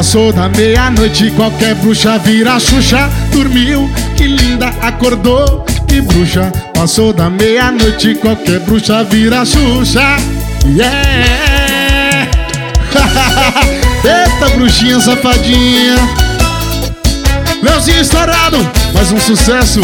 Passou da meia-noite, qualquer bruxa vira Xuxa. Dormiu, que linda, acordou, que bruxa. Passou da meia-noite, qualquer bruxa vira Xuxa. Yeah! Eita, bruxinha safadinha. Leozinho estourado, mais um sucesso.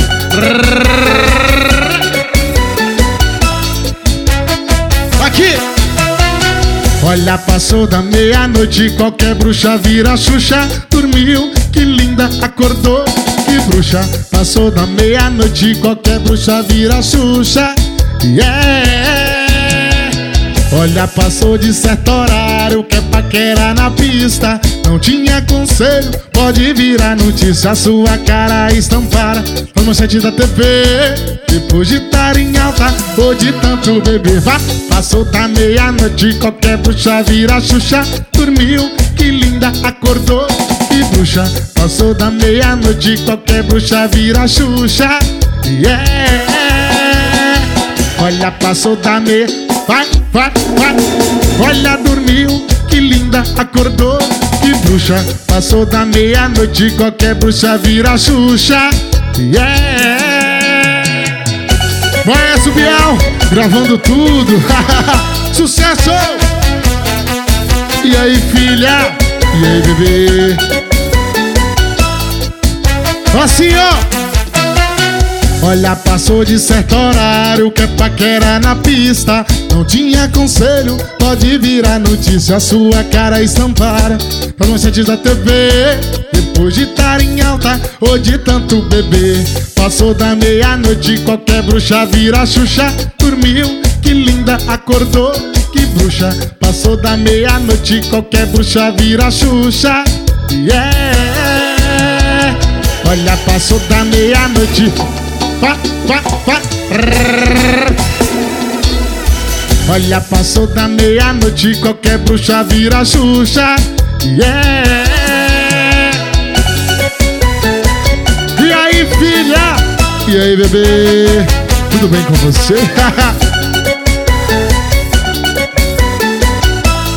Aqui! Olha, passou da meia-noite, qualquer bruxa vira Xuxa. Dormiu, que linda, acordou, que bruxa. Passou da meia-noite, qualquer bruxa vira Xuxa. Yeah! Olha, passou de certo horário, quer paquera na pista. Não tinha conselho, pode virar notícia. Sua cara estampara na manchete da TV. Depois de estar em alta ou de tanto beber. Passou da meia-noite, qualquer bruxa vira Xuxa. Dormiu, que linda, acordou, que bruxa. Passou da meia-noite, qualquer bruxa vira Xuxa. Yeah! Olha, passou da meia... Vai. Olha, dormiu, que linda, acordou, que bruxa. Passou da meia-noite, qualquer bruxa vira Xuxa. Yeah! Maestro Bial, gravando tudo. Sucesso! E aí, filha? E aí, bebê? Assim, ó. Olha, passou de certo horário, quer paquera na pista. Não tinha conselho, pode virar notícia. Sua cara estampara nas manchetes da TV. Depois de estar em alta ou de tanto beber. Passou da meia-noite, qualquer bruxa vira Xuxa. Dormiu, que linda, acordou, que bruxa. Passou da meia-noite, qualquer bruxa vira Xuxa. Yeah! Olha, passou da meia-noite. Olha, passou da meia-noite, qualquer bruxa vira Xuxa. Yeah! E aí, filha? E aí, bebê? Tudo bem com você?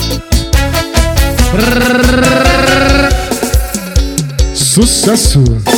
Sucesso!